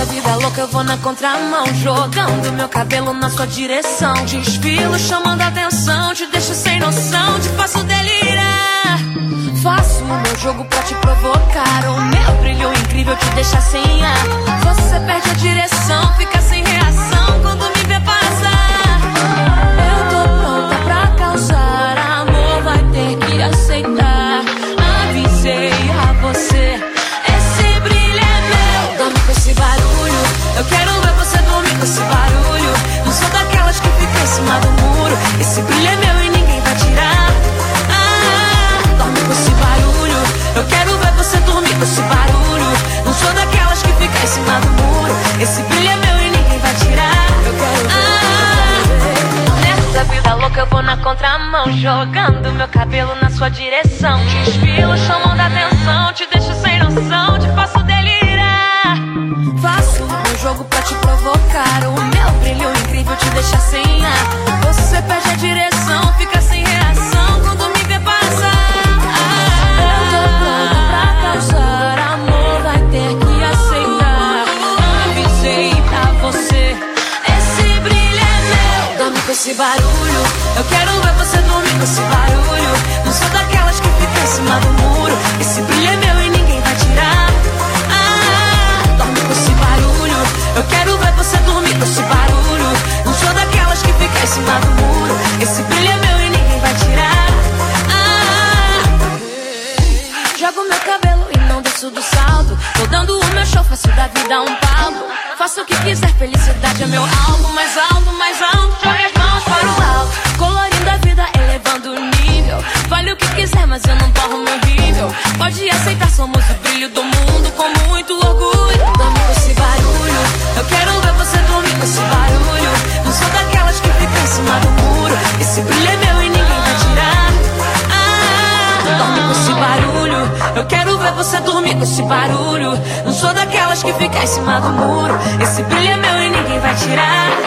Nessa vida louca eu vou na contramão, jogando meu cabelo na sua direção. Desfilo chamando a atenção, te deixo sem noção, te faço delirar. Faço o meu jogo pra te provocar, o meu brilho incrível te deixa sem ar. Você perde a direção, fica sem reação quando me vê passar. Eu tô pronta pra causar, amor vai ter que aceitar. Avisei a você, esse brilho é meu. Dorme com esse barulho, eu quero ver você dormir com esse barulho. Não sou daquelas que ficam em cima do muro. Esse brilho é meu e ninguém vai tirar. Dorme com esse barulho, eu quero ver você dormir com esse barulho. Não sou daquelas que ficam em cima do muro. Esse brilho é meu e ninguém vai tirar. Eu quero ver. Nessa vida louca eu vou na contramão, jogando meu cabelo na sua direção. Desfilo chamando a atenção, te deixo sem noção, te faço delirar. Faço o meu jogo pra te provocar, o meu brilho incrível te deixa sem ar. Você perde a direção, fica sem reação quando me vê passar. Eu tô pronta pra causar, amor vai ter que aceitar. Avisei pra você, esse brilho é meu. Dorme com esse barulho, eu quero ver você dormir com esse barulho. Não sou daquelas que ficam em cima do muro. Esse brilho é meu e ninguém vai tirar. Dorme com esse barulho, eu quero ver você dormir com esse barulho. Não sou daquelas que ficam em cima do muro. Esse brilho é meu e ninguém vai tirar. Jogo meu cabelo e não desço do salto. Tô dando o meu show, faço da vida um palco. Faço o que quiser, felicidade é meu alvo. Mais alto, mais alto, jogue as mãos para o alto. Colorindo a vida, elevando o nível. Vale o que quiser, mas eu não torro meu nível. Pode aceitar, somos o brilho do mundo com muito orgulho. Dorme com esse barulho, eu quero ver você dormir com esse barulho. Não sou daquelas que ficam em cima do muro. Esse brilho é meu e ninguém vai tirar. Dorme com esse barulho, eu quero ver você dormir com esse barulho. Não sou daquelas que ficam em cima do muro. Esse brilho é meu e ninguém vai tirar.